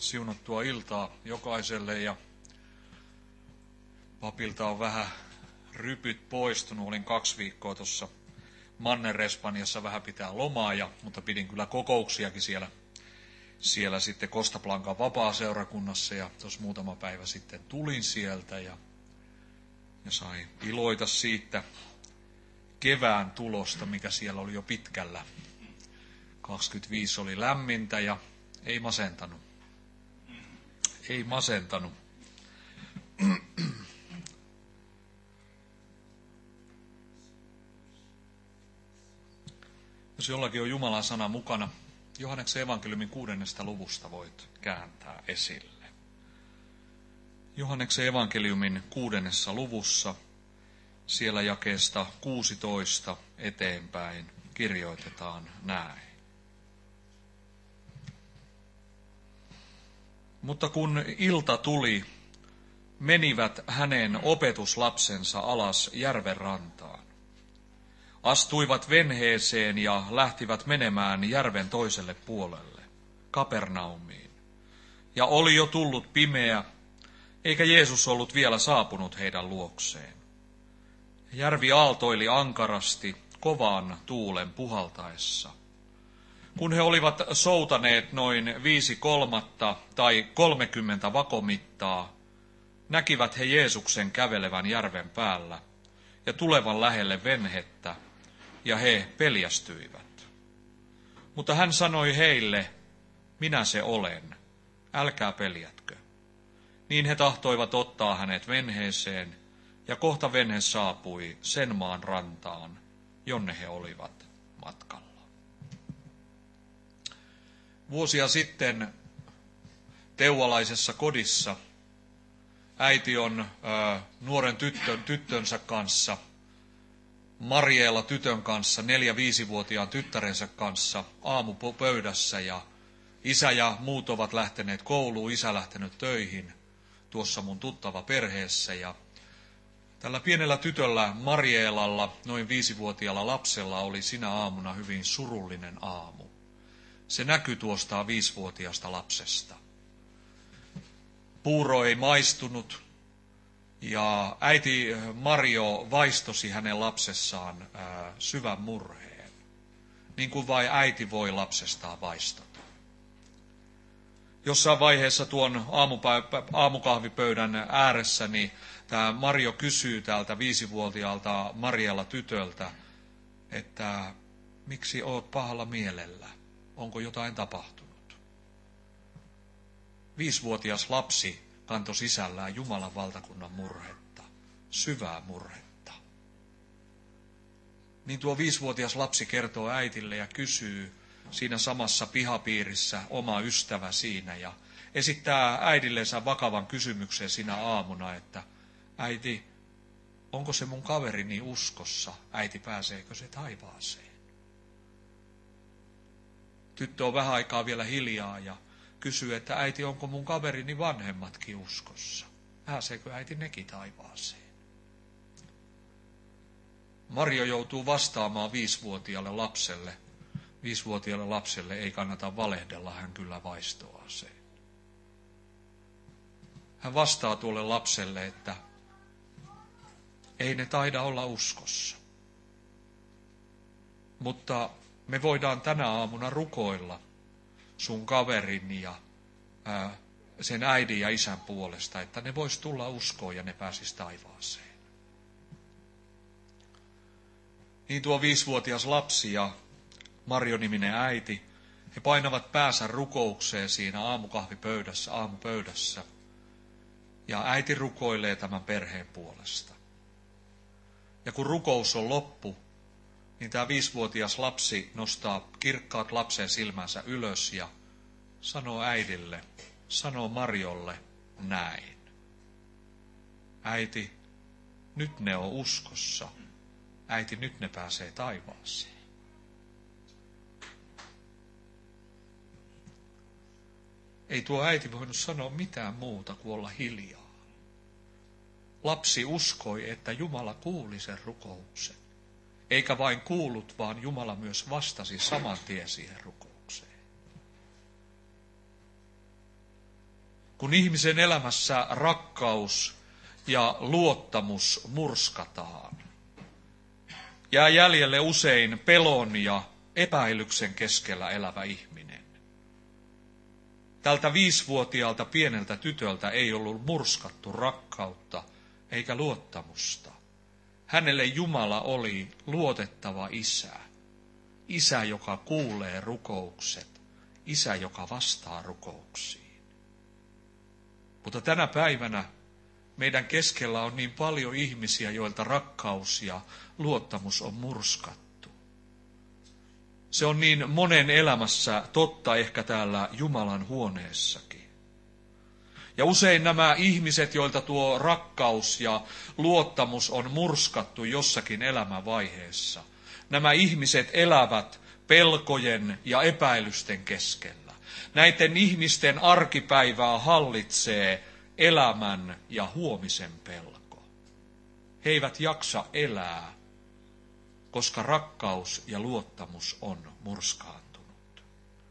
Siunattua iltaa jokaiselle ja papilta on vähän rypyt poistunut. Olin 2 viikkoa tuossa Manner-Espanjassa vähän pitää lomaa, mutta pidin kyllä kokouksiakin siellä sitten Costa Blancan vapaaseurakunnassa ja tuossa muutama päivä sitten tulin sieltä ja sain iloita siitä kevään tulosta, mikä siellä oli jo pitkällä. 25 oli lämmintä ja ei masentanut. Ei masentanut. Jos jollakin on Jumalan sana mukana, Johanneksen evankeliumin 6. luvusta voit kääntää esille. Johanneksen evankeliumin 6. luvussa, siellä jakeesta 16 eteenpäin kirjoitetaan näin. Mutta kun ilta tuli, menivät hänen opetuslapsensa alas järven rantaan. Astuivat venheeseen ja lähtivät menemään järven toiselle puolelle, Kapernaumiin. Ja oli jo tullut pimeä, eikä Jeesus ollut vielä saapunut heidän luokseen. Järvi aaltoili ankarasti kovaan tuulen puhaltaessa. Kun he olivat soutaneet noin 5/3 tai 30 vakomittaa, näkivät he Jeesuksen kävelevän järven päällä ja tulevan lähelle venhettä, ja he peljästyivät. Mutta hän sanoi heille, minä se olen, älkää peljätkö. Niin he tahtoivat ottaa hänet venheeseen, ja kohta venhe saapui sen maan rantaan, jonne he olivat matkalla. Vuosia sitten teualaisessa kodissa äiti on nuoren tyttönsä kanssa, Mariella tytön kanssa, 4-5-vuotiaan tyttärensä kanssa aamupöydässä ja isä ja muut ovat lähteneet kouluun, isä lähtenyt töihin tuossa mun tuttava perheessä ja tällä pienellä tytöllä Marielalla, noin 5-vuotiaalla lapsella oli sinä aamuna hyvin surullinen aamu. Se näkyi tuosta 5-vuotiaasta lapsesta. Puuro ei maistunut ja äiti Mario vaistosi hänen lapsessaan syvän murheen, niin kuin vain äiti voi lapsestaan vaistota. Jossain vaiheessa tuon aamukahvipöydän ääressä niin tämä Mario kysyy tältä 5-vuotiaalta Mariella tytöltä, että miksi oot pahalla mielellä? Onko jotain tapahtunut? 5-vuotias lapsi kantoi sisällään Jumalan valtakunnan murhetta, syvää murhetta. Niin tuo 5-vuotias lapsi kertoo äitille ja kysyy siinä samassa pihapiirissä oma ystävä siinä ja esittää äidillensä vakavan kysymyksen sinä aamuna, että äiti, onko se mun kaverini uskossa? Äiti, pääseekö se taivaaseen? Tyttö on vähän aikaa vielä hiljaa ja kysyy, että äiti, onko mun kaverini vanhemmatkin uskossa? Pääseekö äiti nekin taivaaseen? Mario joutuu vastaamaan 5-vuotiaalle lapselle. 5-vuotiaalle lapselle ei kannata valehdella, hän kyllä vaistoo sen. Hän vastaa tuolle lapselle, että ei ne taida olla uskossa. Mutta me voidaan tänä aamuna rukoilla sun kaverin ja sen äidin ja isän puolesta, että ne vois tulla uskoon ja ne pääsis taivaaseen. Niin tuo 5-vuotias lapsi ja Marjo-niminen äiti, he painavat päänsä rukoukseen siinä aamupöydässä. Ja äiti rukoilee tämän perheen puolesta. Ja kun rukous on loppu, niin tämä 5-vuotias lapsi nostaa kirkkaat lapsen silmänsä ylös ja sanoo äidille, sanoo Marjolle näin. Äiti, nyt ne on uskossa. Äiti, nyt ne pääsee taivaaseen. Ei tuo äiti voinut sanoa mitään muuta kuin olla hiljaa. Lapsi uskoi, että Jumala kuuli sen rukouksen. Eikä vain kuullut, vaan Jumala myös vastasi saman tien siihen rukoukseen. kun ihmisen elämässä rakkaus ja luottamus murskataan. Jää jäljelle usein pelon ja epäilyksen keskellä elävä ihminen. Tältä 5-vuotiaalta pieneltä tytöltä ei ollut murskattu rakkautta eikä luottamusta. Hänelle Jumala oli luotettava isä. Isä, joka kuulee rukoukset. Isä, joka vastaa rukouksiin. Mutta tänä päivänä meidän keskellä on niin paljon ihmisiä, joilta rakkaus ja luottamus on murskattu. Se on niin monen elämässä totta ehkä täällä Jumalan huoneessakin. Ja usein nämä ihmiset, joilta tuo rakkaus ja luottamus on murskattu jossakin elämänvaiheessa, nämä ihmiset elävät pelkojen ja epäilysten keskellä. Näiden ihmisten arkipäivää hallitsee elämän ja huomisen pelko. He eivät jaksa elää, koska rakkaus ja luottamus on murskaantunut.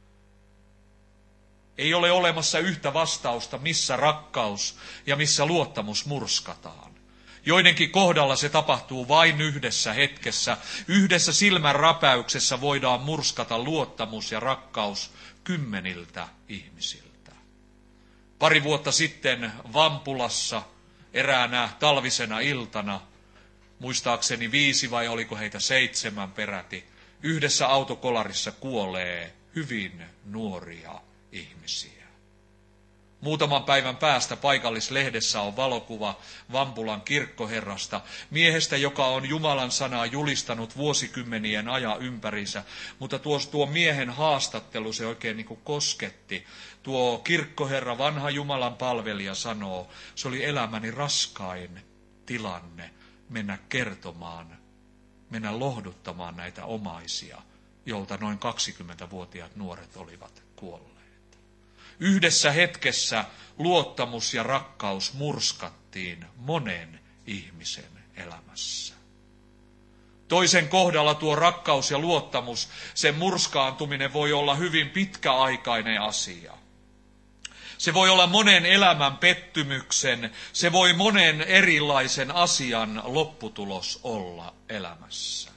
Ei ole olemassa yhtä vastausta, missä rakkaus ja missä luottamus murskataan. Joidenkin kohdalla se tapahtuu vain yhdessä hetkessä. Yhdessä silmän räpäyksessä voidaan murskata luottamus ja rakkaus 10 ihmisiltä. Pari vuotta sitten Vampulassa eräänä talvisena iltana, muistaakseni 5 vai oliko heitä 7 peräti, yhdessä autokolarissa kuolee hyvin nuoria ihmisiä. Muutaman päivän päästä paikallislehdessä on valokuva Vampulan kirkkoherrasta, miehestä, joka on Jumalan sanaa julistanut vuosikymmenien ajan ympärinsä, mutta tuo miehen haastattelu se oikein niin kuin kosketti. Tuo kirkkoherra, vanha Jumalan palvelija, sanoo, se oli elämäni raskain tilanne mennä kertomaan, mennä lohduttamaan näitä omaisia, jolta noin 20-vuotiaat nuoret olivat kuolleet. Yhdessä hetkessä luottamus ja rakkaus murskattiin monen ihmisen elämässä. Toisen kohdalla tuo rakkaus ja luottamus, sen murskaantuminen voi olla hyvin pitkäaikainen asia. Se voi olla monen elämän pettymyksen, se voi monen erilaisen asian lopputulos olla elämässä.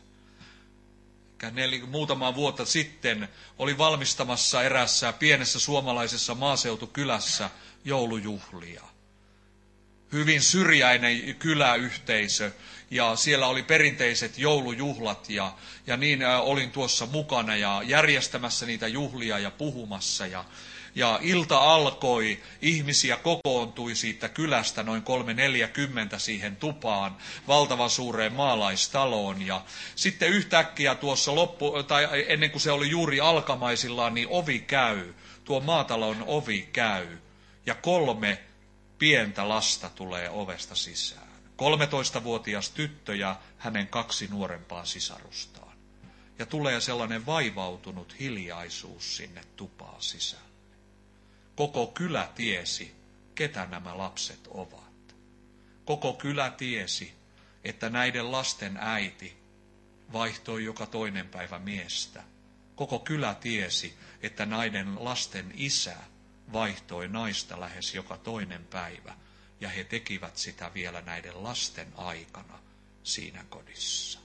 Muutama vuotta sitten oli valmistamassa eräässä pienessä suomalaisessa maaseutukylässä joulujuhlia. Hyvin syrjäinen kyläyhteisö ja siellä oli perinteiset joulujuhlat ja niin olin tuossa mukana ja järjestämässä niitä juhlia ja puhumassa ja ilta alkoi, ihmisiä kokoontui siitä kylästä noin 340 siihen tupaan, valtavan suureen maalaistaloon. Ja sitten yhtäkkiä tuossa ennen kuin se oli juuri alkamaisillaan, niin ovi käy, tuo maatalon ovi käy. Ja 3 pientä lasta tulee ovesta sisään. 13-vuotias tyttö ja hänen 2 nuorempaa sisarustaan. Ja tulee sellainen vaivautunut hiljaisuus sinne tupaan sisään. Koko kylä tiesi, ketä nämä lapset ovat. Koko kylä tiesi, että näiden lasten äiti vaihtoi joka toinen päivä miestä. Koko kylä tiesi, että näiden lasten isä vaihtoi naista lähes joka toinen päivä. Ja he tekivät sitä vielä näiden lasten aikana siinä kodissa.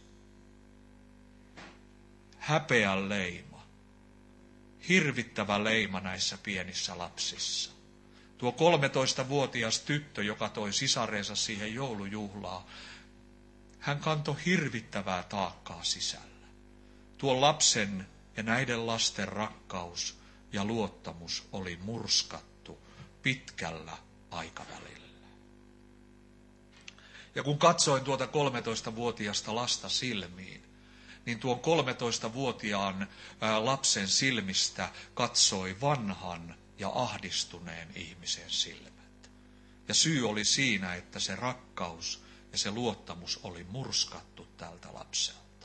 Häpeän leima. Hirvittävä leima näissä pienissä lapsissa. Tuo 13-vuotias tyttö, joka toi sisareensa siihen joulujuhlaan, hän kantoi hirvittävää taakkaa sisällä. Tuo lapsen ja näiden lasten rakkaus ja luottamus oli murskattu pitkällä aikavälillä. Ja kun katsoin tuota 13-vuotiasta lasta silmiin, niin tuon 13-vuotiaan lapsen silmistä katsoi vanhan ja ahdistuneen ihmisen silmät. Ja syy oli siinä, että se rakkaus ja se luottamus oli murskattu tältä lapselta.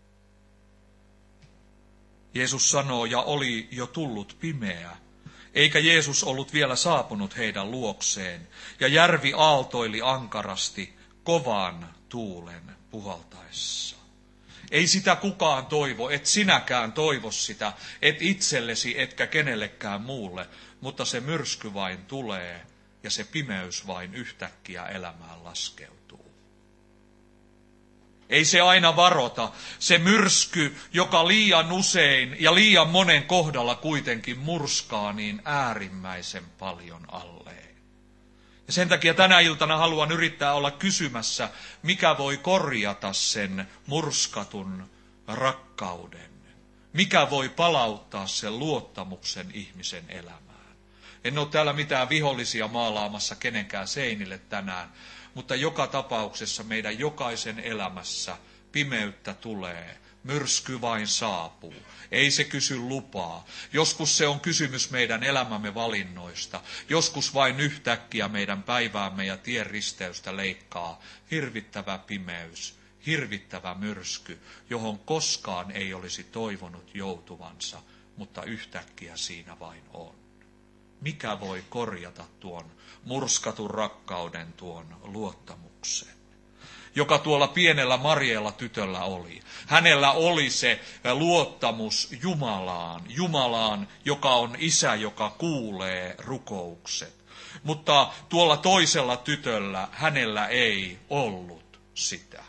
Jeesus sanoo, ja oli jo tullut pimeä, eikä Jeesus ollut vielä saapunut heidän luokseen, ja järvi aaltoili ankarasti kovan tuulen puhaltaessa. Ei sitä kukaan toivo, et sinäkään toivo sitä, et itsellesi etkä kenellekään muulle, mutta se myrsky vain tulee ja se pimeys vain yhtäkkiä elämään laskeutuu. Ei se aina varota. Se myrsky, joka liian usein ja liian monen kohdalla kuitenkin murskaa niin äärimmäisen paljon alleen. Ja sen takia tänä iltana haluan yrittää olla kysymässä, mikä voi korjata sen murskatun rakkauden. Mikä voi palauttaa sen luottamuksen ihmisen elämään. En ole täällä mitään vihollisia maalaamassa kenenkään seinille tänään, mutta joka tapauksessa meidän jokaisen elämässä pimeyttä tulee, myrsky vain saapuu. Ei se kysy lupaa. Joskus se on kysymys meidän elämämme valinnoista. Joskus vain yhtäkkiä meidän päiväämme ja tien risteystä leikkaa hirvittävä pimeys, hirvittävä myrsky, johon koskaan ei olisi toivonut joutuvansa, mutta yhtäkkiä siinä vain on. Mikä voi korjata tuon murskatun rakkauden, tuon luottamuksen, joka tuolla pienellä Marjeella tytöllä oli. Hänellä oli se luottamus Jumalaan, joka on isä, joka kuulee rukoukset. Mutta tuolla toisella tytöllä hänellä ei ollut sitä.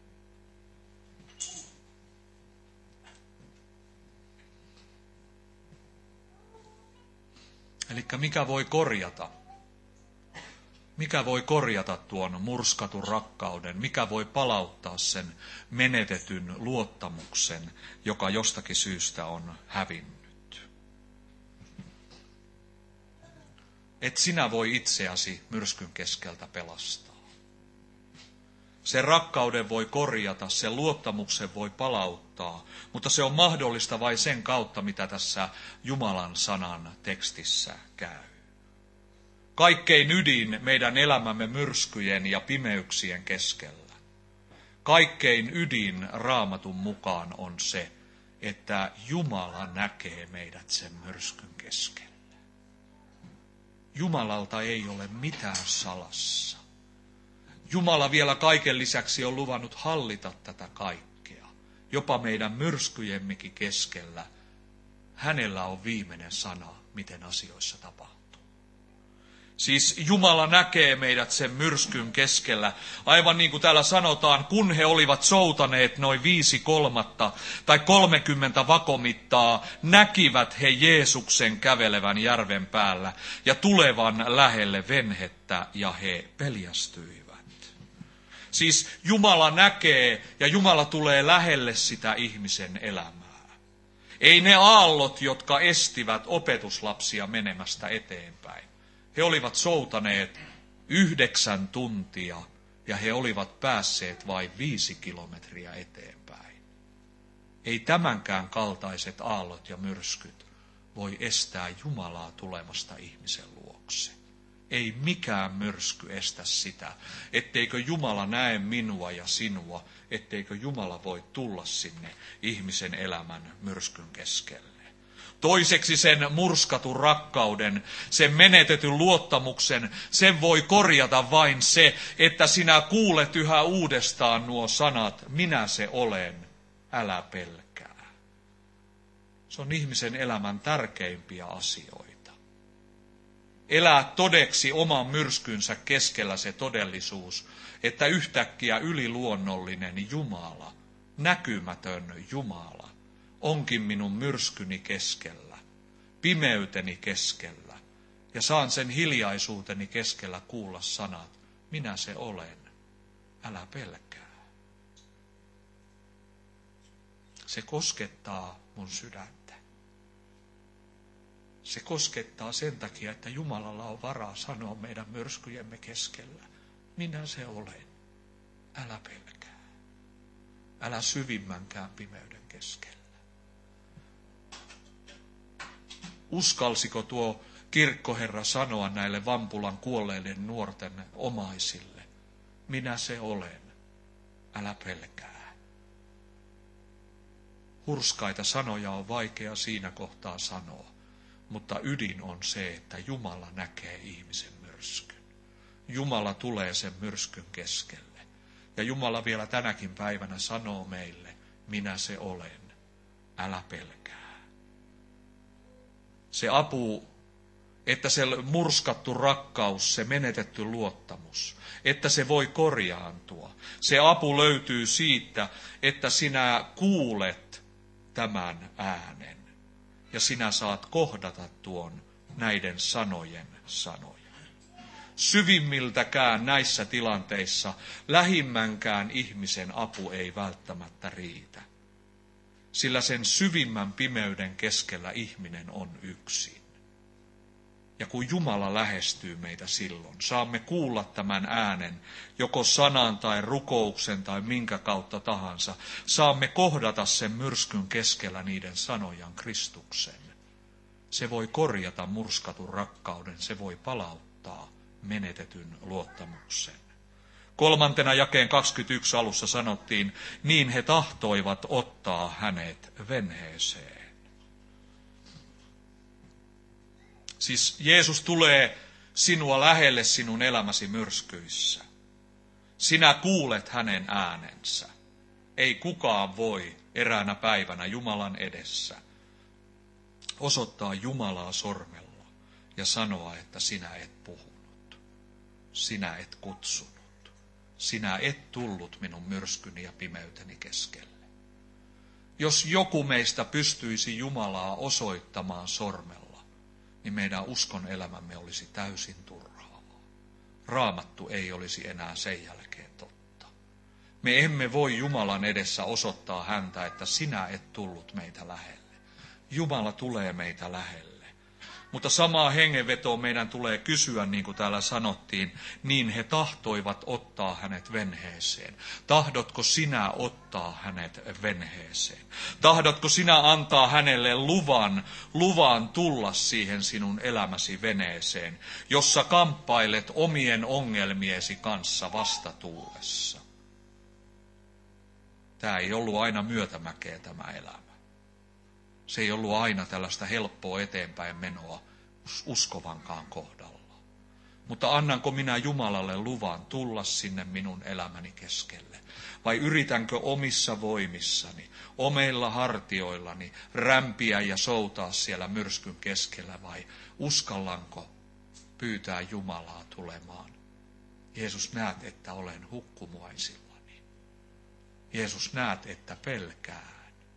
Eli mikä voi korjata? Mikä voi korjata tuon murskatun rakkauden? Mikä voi palauttaa sen menetetyn luottamuksen, joka jostakin syystä on hävinnyt? Et sinä voi itseäsi myrskyn keskeltä pelastaa. Sen rakkauden voi korjata, sen luottamuksen voi palauttaa, mutta se on mahdollista vain sen kautta, mitä tässä Jumalan sanan tekstissä käy. Kaikkein ydin meidän elämämme myrskyjen ja pimeyksien keskellä. Kaikkein ydin Raamatun mukaan on se, että Jumala näkee meidät sen myrskyn keskellä. Jumalalta ei ole mitään salassa. Jumala vielä kaiken lisäksi on luvannut hallita tätä kaikkea, jopa meidän myrskyjemmekin keskellä. Hänellä on viimeinen sana, miten asioissa tapahtuu. Siis Jumala näkee meidät sen myrskyn keskellä. Aivan niin kuin täällä sanotaan, kun he olivat soutaneet noin 5/3 tai 30 vakomittaa, näkivät he Jeesuksen kävelevän järven päällä ja tulevan lähelle venhettä ja he peljästyivät. Siis Jumala näkee ja Jumala tulee lähelle sitä ihmisen elämää. Ei ne aallot, jotka estivät opetuslapsia menemästä eteenpäin. He olivat soutaneet 9 tuntia ja he olivat päässeet vain 5 kilometriä eteenpäin. Ei tämänkään kaltaiset aallot ja myrskyt voi estää Jumalaa tulemasta ihmisen luokse. Ei mikään myrsky estä sitä, etteikö Jumala näe minua ja sinua, etteikö Jumala voi tulla sinne ihmisen elämän myrskyn keskelle. Toiseksi sen murskatun rakkauden, sen menetetyn luottamuksen, sen voi korjata vain se, että sinä kuulet yhä uudestaan nuo sanat, minä se olen, älä pelkää. Se on ihmisen elämän tärkeimpiä asioita. Elää todeksi oman myrskynsä keskellä se todellisuus, että yhtäkkiä yliluonnollinen Jumala, näkymätön Jumala, onkin minun myrskyni keskellä, pimeyteni keskellä, ja saan sen hiljaisuuteni keskellä kuulla sanat, minä se olen, älä pelkää. Se koskettaa mun sydäntä. Se koskettaa sen takia, että Jumalalla on varaa sanoa meidän myrskyjemme keskellä, minä se olen, älä pelkää, älä syvimmänkään pimeyden keskellä. Uskalsiko tuo kirkkoherra sanoa näille Vampulan kuolleiden nuorten omaisille, minä se olen, älä pelkää. Hurskaita sanoja on vaikea siinä kohtaa sanoa, mutta ydin on se, että Jumala näkee ihmisen myrskyn. Jumala tulee sen myrskyn keskelle. Ja Jumala vielä tänäkin päivänä sanoo meille, minä se olen, älä pelkää. Se apu että se murskattu rakkaus, se menetetty luottamus, että se voi korjaantua. Se apu löytyy siitä, että sinä kuulet tämän äänen ja sinä saat kohdata tuon näiden sanojen sanoja. Syvimmiltäkään näissä tilanteissa lähimmänkään ihmisen apu ei välttämättä riitä, sillä sen syvimmän pimeyden keskellä ihminen on yksin. Ja kun Jumala lähestyy meitä silloin, saamme kuulla tämän äänen, joko sanan tai rukouksen tai minkä kautta tahansa, saamme kohdata sen myrskyn keskellä niiden sanojan Kristuksen. Se voi korjata murskatun rakkauden, se voi palauttaa menetetyn luottamuksen. 3. jakeen 21 alussa sanottiin, niin he tahtoivat ottaa hänet venheeseen. Siis Jeesus tulee sinua lähelle sinun elämäsi myrskyissä. Sinä kuulet hänen äänensä. Ei kukaan voi eräänä päivänä Jumalan edessä osoittaa Jumalaa sormella ja sanoa, että sinä et puhunut, sinä et kutsunut, sinä et tullut minun myrskyni ja pimeyteni keskelle. Jos joku meistä pystyisi Jumalaa osoittamaan sormella, niin meidän uskon elämämme olisi täysin turhaa. Raamattu ei olisi enää sen jälkeen totta. Me emme voi Jumalan edessä osoittaa häntä, että sinä et tullut meitä lähelle. Jumala tulee meitä lähelle. Mutta samaa hengenvetoa meidän tulee kysyä, niin kuin täällä sanottiin, niin he tahtoivat ottaa hänet venheeseen. Tahdotko sinä ottaa hänet venheeseen? Tahdotko sinä antaa hänelle luvan tulla siihen sinun elämäsi veneeseen, jossa kamppailet omien ongelmiesi kanssa vastatuulessa? Tämä ei ollut aina myötämäkeä tämä elämä. Se ei ollut aina tällaista helppoa eteenpäin menoa uskovankaan kohdalla. Mutta annanko minä Jumalalle luvan tulla sinne minun elämäni keskelle? Vai yritänkö omissa voimissani, omilla hartioillani rämpiä ja soutaa siellä myrskyn keskellä? Vai uskallanko pyytää Jumalaa tulemaan? Jeesus, näet, että olen hukkumaisillani. Jeesus, näet, että pelkään.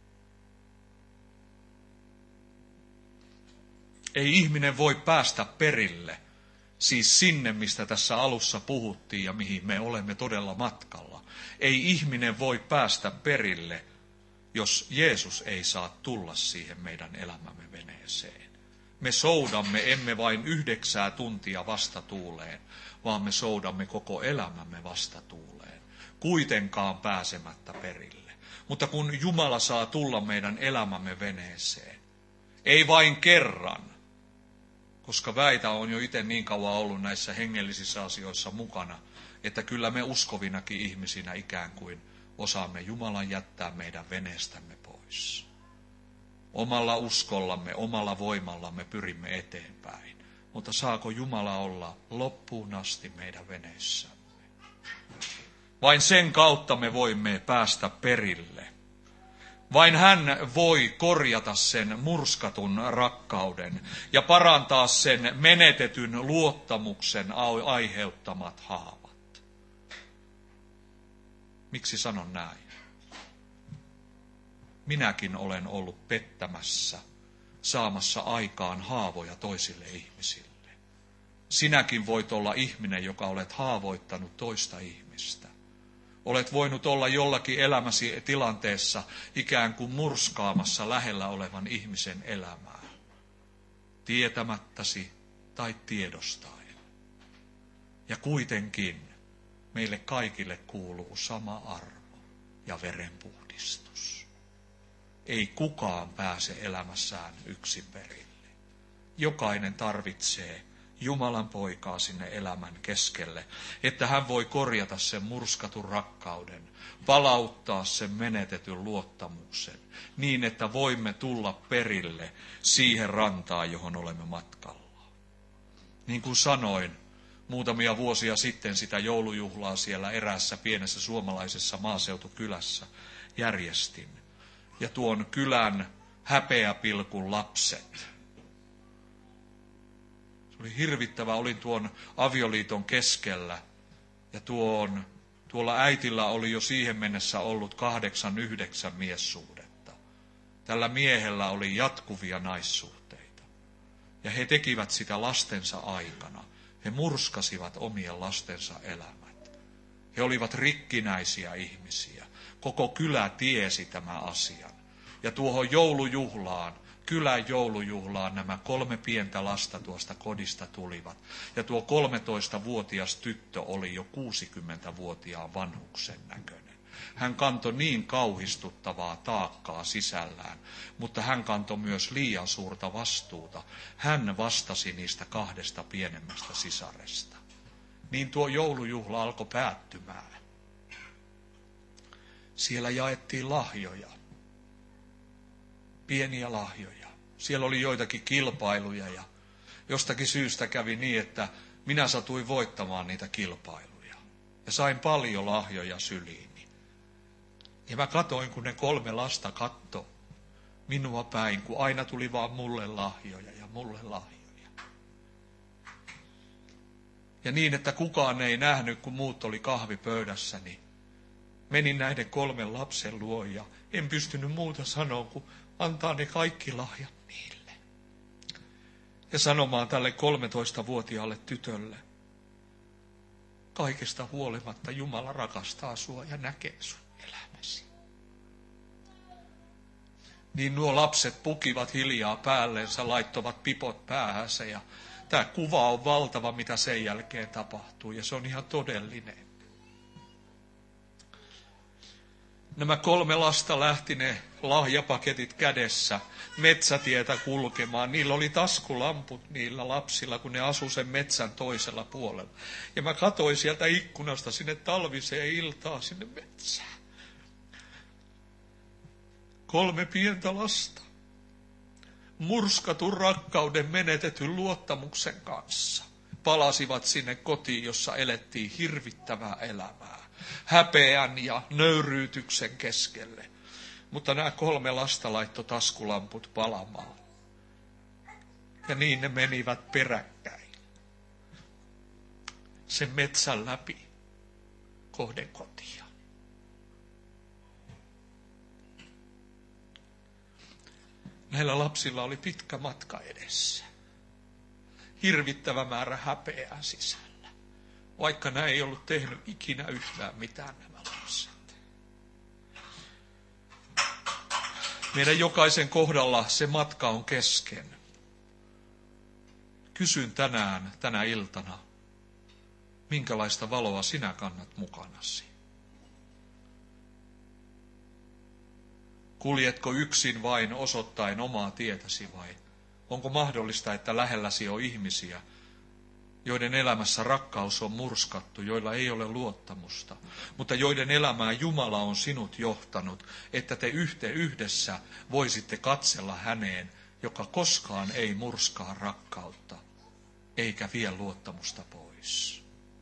Ei ihminen voi päästä perille, siis sinne, mistä tässä alussa puhuttiin ja mihin me olemme todella matkalla. Ei ihminen voi päästä perille, jos Jeesus ei saa tulla siihen meidän elämämme veneeseen. Me soudamme emme vain 9 tuntia vastatuuleen, vaan me soudamme koko elämämme vastatuuleen, kuitenkaan pääsemättä perille. Mutta kun Jumala saa tulla meidän elämämme veneeseen, ei vain kerran, koska väitä on jo itse niin kauan ollut näissä hengellisissä asioissa mukana, että kyllä me uskovinakin ihmisinä ikään kuin osaamme Jumalan jättää meidän veneestämme pois. Omalla uskollamme, omalla voimallamme pyrimme eteenpäin, mutta saako Jumala olla loppuun asti meidän veneessämme? Vain sen kautta me voimme päästä perille. Vain hän voi korjata sen murskatun rakkauden ja parantaa sen menetetyn luottamuksen aiheuttamat haavat. Miksi sanon näin? Minäkin olen ollut pettämässä, saamassa aikaan haavoja toisille ihmisille. Sinäkin voit olla ihminen, joka olet haavoittanut toista ihmistä. Olet voinut olla jollakin elämäsi tilanteessa ikään kuin murskaamassa lähellä olevan ihmisen elämää, tietämättäsi tai tiedostaen. Ja kuitenkin meille kaikille kuuluu sama armo ja verenpuhdistus. Ei kukaan pääse elämässään yksin perille. Jokainen tarvitsee Jumalan poikaa sinne elämän keskelle, että hän voi korjata sen murskatun rakkauden, palauttaa sen menetetyn luottamuksen, niin että voimme tulla perille siihen rantaan, johon olemme matkalla. Niin kuin sanoin, muutamia vuosia sitten sitä joulujuhlaa siellä eräässä pienessä suomalaisessa maaseutukylässä järjestin. Ja tuon kylän häpeäpilkun lapset Se oli hirvittävä, olin tuon avioliiton keskellä ja tuolla äitillä oli jo siihen mennessä ollut 8-9 miessuhdetta. Tällä miehellä oli jatkuvia naissuhteita. Ja he tekivät sitä lastensa aikana. He murskasivat omien lastensa elämät. He olivat rikkinäisiä ihmisiä. Koko kylä tiesi tämän asian. Ja tuohon joulujuhlaan, kylän joulujuhlaan nämä 3 pientä lasta tuosta kodista tulivat. Ja tuo 13-vuotias tyttö oli jo 60-vuotiaan vanhuksen näköinen. Hän kantoi niin kauhistuttavaa taakkaa sisällään, mutta hän kantoi myös liian suurta vastuuta. Hän vastasi niistä 2 pienemmästä sisaresta. Niin tuo joulujuhla alkoi päättymään. Siellä jaettiin lahjoja. Pieniä lahjoja. Siellä oli joitakin kilpailuja ja jostakin syystä kävi niin, että minä satuin voittamaan niitä kilpailuja. Ja sain paljon lahjoja syliini. Ja mä katoin, kun ne 3 lasta katto minua päin, kun aina tuli vaan mulle lahjoja ja mulle lahjoja. Ja niin, että kukaan ei nähnyt, kun muut oli kahvipöydässä, niin menin näiden 3 lapsen luo ja en pystynyt muuta sanoa, kun antaa ne kaikki lahjat niille. Ja sanomaan tälle 13-vuotiaalle tytölle, kaikesta huolimatta Jumala rakastaa sua ja näkee sun elämäsi. Niin nuo lapset pukivat hiljaa päällensä, laittoivat pipot päähänsä ja tämä kuva on valtava, mitä sen jälkeen tapahtuu ja se on ihan todellinen. Nämä 3 lasta lähti ne lahjapaketit kädessä metsätietä kulkemaan. Niillä oli taskulamput niillä lapsilla, kun ne asui sen metsän toisella puolella. Ja mä katsoin sieltä ikkunasta sinne talviseen iltaan sinne metsään. 3 pientä lasta. Murskatun rakkauden, menetetyn luottamuksen kanssa. Palasivat sinne kotiin, jossa elettiin hirvittävää elämää. Häpeän ja nöyryytyksen keskelle. Mutta nämä 3 lasta laittoi taskulamput palamaan. Ja niin ne menivät peräkkäin. Sen metsän läpi kohden kotia. Näillä lapsilla oli pitkä matka edessä. Hirvittävä määrä häpeää sisällä. Vaikka nämä ei ollut tehnyt ikinä yhtään mitään nämä lapset. Meidän jokaisen kohdalla se matka on kesken. Kysyn tänä iltana, minkälaista valoa sinä kannat mukanasi? Kuljetko yksin vain osoittaen omaa tietäsi vai onko mahdollista, että lähelläsi on ihmisiä, joiden elämässä rakkaus on murskattu, joilla ei ole luottamusta, mutta joiden elämään Jumala on sinut johtanut, että te yhdessä voisitte katsella häneen, joka koskaan ei murskaa rakkautta, eikä vie luottamusta pois.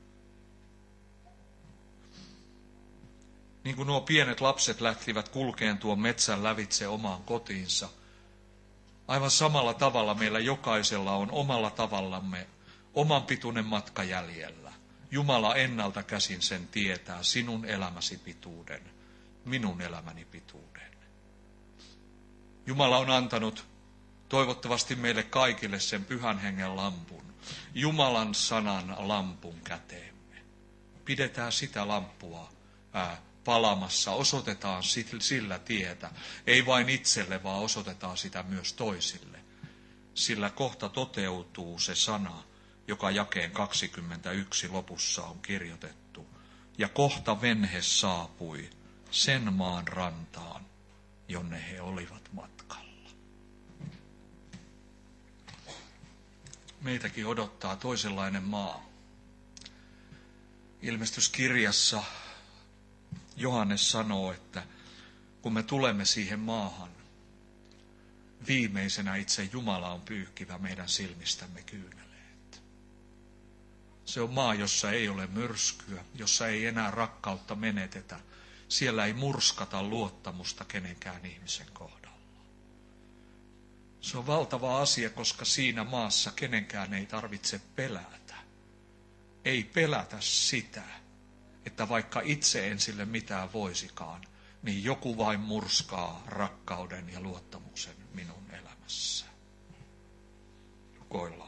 Niin kuin nuo pienet lapset lähtivät kulkeen tuon metsän lävitse omaan kotiinsa, aivan samalla tavalla meillä jokaisella on omalla tavallamme oman pituinen matka jäljellä. Jumala ennalta käsin sen tietää, sinun elämäsi pituuden, minun elämäni pituuden. Jumala on antanut toivottavasti meille kaikille sen Pyhän Hengen lampun, Jumalan sanan lampun käteemme. Pidetään sitä lampua palamassa, osoitetaan sillä tietä, ei vain itselle, vaan osoitetaan sitä myös toisille. Sillä kohta toteutuu se sana, joka jakeen 21 lopussa on kirjoitettu. Ja kohta venhe saapui sen maan rantaan, jonne he olivat matkalla. Meitäkin odottaa toisenlainen maa. Ilmestyskirjassa Johannes sanoo, että kun me tulemme siihen maahan, viimeisenä itse Jumala on pyyhkivä meidän silmistämme kyyneleet. Se on maa, jossa ei ole myrskyä, jossa ei enää rakkautta menetetä. Siellä ei murskata luottamusta kenenkään ihmisen kohdalla. Se on valtava asia, koska siinä maassa kenenkään ei tarvitse pelätä. Ei pelätä sitä, että vaikka itse en sille mitään voisikaan, niin joku vain murskaa rakkauden ja luottamuksen minun elämässä. Rukoillaan.